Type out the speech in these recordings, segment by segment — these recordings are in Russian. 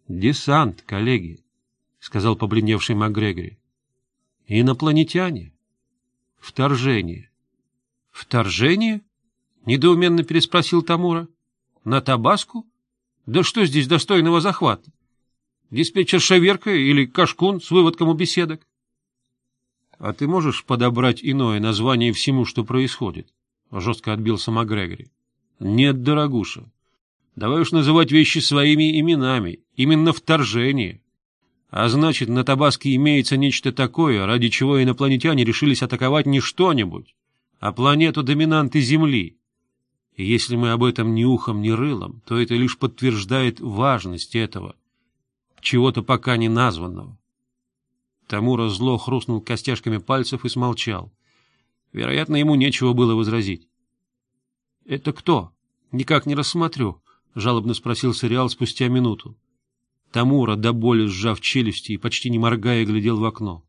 — Десант, коллеги, — сказал побледневший МакГрегори. — Инопланетяне. Вторжение. — Вторжение? — недоуменно переспросил Тамура. — На Табаску? Да что здесь достойного захвата? Диспетчерша Верка или Кашкун с выводком у беседок? — А ты можешь подобрать иное название всему, что происходит? — жестко отбился МакГрегори. — Нет, дорогуша. Давай уж называть вещи своими именами. Именно вторжение. А значит, на Табаске имеется нечто такое, ради чего инопланетяне решились атаковать не что-нибудь, а планету-доминанты Земли. И если мы об этом ни ухом, ни рылом, то это лишь подтверждает важность этого, чего-то пока не названного. Тамура зло хрустнул костяшками пальцев и смолчал. Вероятно, ему нечего было возразить. — Это кто? Никак не рассмотрю, — жалобно спросил Сериал спустя минуту. Тамура, до боли сжав челюсти и почти не моргая, глядел в окно.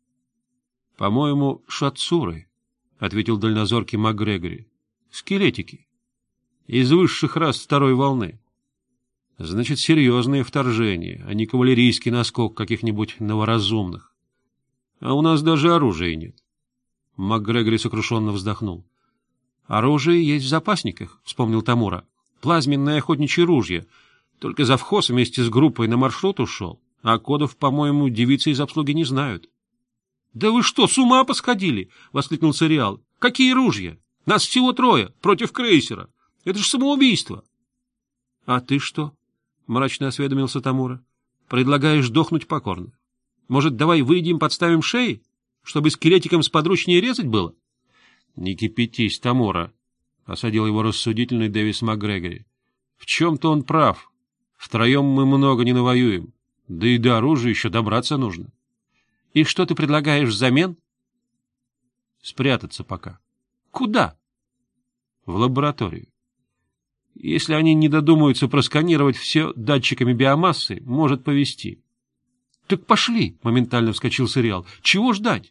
— По-моему, шатсуры, — ответил дальнозоркий МакГрегори. — Скелетики. Из высших рас второй волны. Значит, серьезное вторжение, а не кавалерийский наскок каких-нибудь новоразумных. А у нас даже оружия нет. МакГрегори сокрушенно вздохнул. — Оружие есть в запасниках, — вспомнил Тамура. — Плазменное охотничье ружье. Только завхоз вместе с группой на маршрут ушел, а кодов, по-моему, девицы из обслуги не знают. — Да вы что, с ума посходили? — воскликнул Сериал. — Какие ружья? Нас всего 3 против крейсера. Это же самоубийство. — А ты что? — мрачно осведомился Тамура. — Предлагаешь дохнуть покорно. Может, давай выйдем, подставим шеи, чтобы скелетикам сподручнее резать было? — Не кипятись, Тамура, — осадил его рассудительный Дэвис МакГрегори. — В чем-то он прав. Втроем мы много не навоюем. Да и до оружия еще добраться нужно. — И что ты предлагаешь взамен? — Спрятаться пока. — Куда? — В лабораторию. Если они не додумаются просканировать все датчиками биомассы, может повезти. — Так пошли, — моментально вскочил Сериал. — Чего ждать?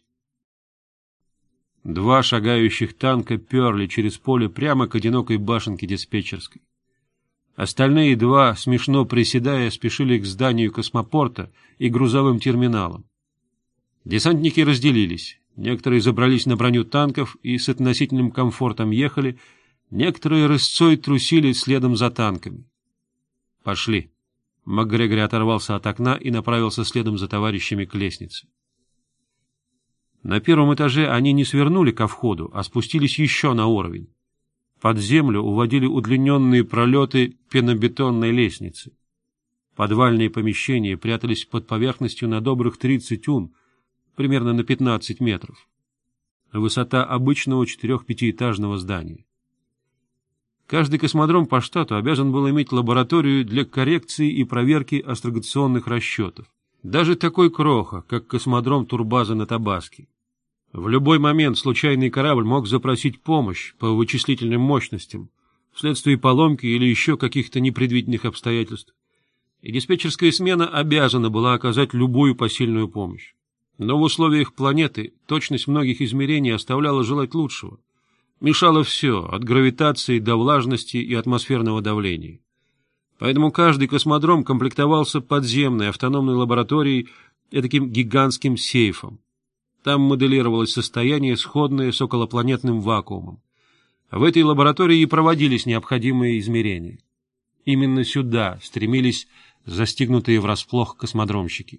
2 шагающих танка перли через поле прямо к одинокой башенке диспетчерской. Остальные 2, смешно приседая, спешили к зданию космопорта и грузовым терминалам. Десантники разделились. Некоторые забрались на броню танков и с относительным комфортом ехали, некоторые рысцой трусили следом за танками. — Пошли. МакГрегори оторвался от окна и направился следом за товарищами к лестнице. На 1-м этаже они не свернули ко входу, а спустились еще на уровень. Под землю уводили удлиненные пролеты пенобетонной лестницы. Подвальные помещения прятались под поверхностью на добрых 30 тюн, примерно на 15 метров. Высота обычного 4-5-этажного здания. Каждый космодром по штату обязан был иметь лабораторию для коррекции и проверки астрогационных расчетов. Даже такой кроха, как космодром турбазы на Табаске. В любой момент случайный корабль мог запросить помощь по вычислительным мощностям вследствие поломки или еще каких-то непредвиденных обстоятельств. И диспетчерская смена обязана была оказать любую посильную помощь. Но в условиях планеты точность многих измерений оставляла желать лучшего. Мешало все, от гравитации до влажности и атмосферного давления. Поэтому каждый космодром комплектовался подземной автономной лабораторией и таким гигантским сейфом. Там моделировалось состояние, сходное с околопланетным вакуумом. В этой лаборатории и проводились необходимые измерения. Именно сюда стремились застигнутые врасплох космодромщики.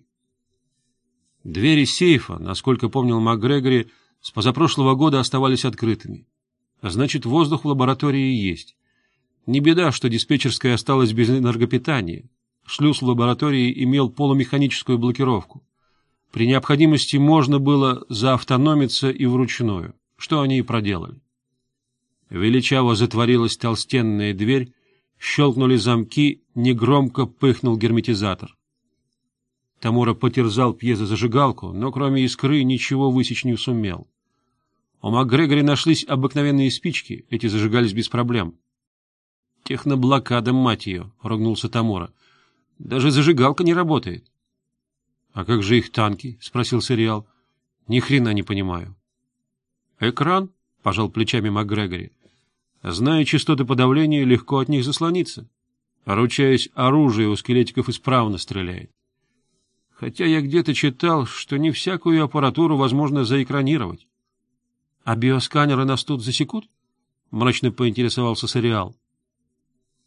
Двери сейфа, насколько помнил МакГрегори, с позапрошлого года оставались открытыми. А значит, воздух в лаборатории есть. Не беда, что диспетчерская осталась без энергопитания. Шлюз в лаборатории имел полумеханическую блокировку. При необходимости можно было заавтономиться и вручную, что они и проделали. Величаво затворилась толстенная дверь, щелкнули замки, негромко пыхнул герметизатор. Тамура потерзал пьезозажигалку, но кроме искры ничего высечь не сумел. У МакГрегори нашлись обыкновенные спички, эти зажигались без проблем. — Техноблокада, мать ее! — ругнулся Тамура. — Даже зажигалка не работает. — А как же их танки? — спросил Сериал. — Ни хрена не понимаю. — Экран? — пожал плечами МакГрегори. — Зная частоты подавления, легко от них заслониться. Ручаюсь, оружие у скелетиков исправно стреляет. Хотя я где-то читал, что не всякую аппаратуру возможно заэкранировать. — А биосканеры нас тут засекут? — мрачно поинтересовался Сориал.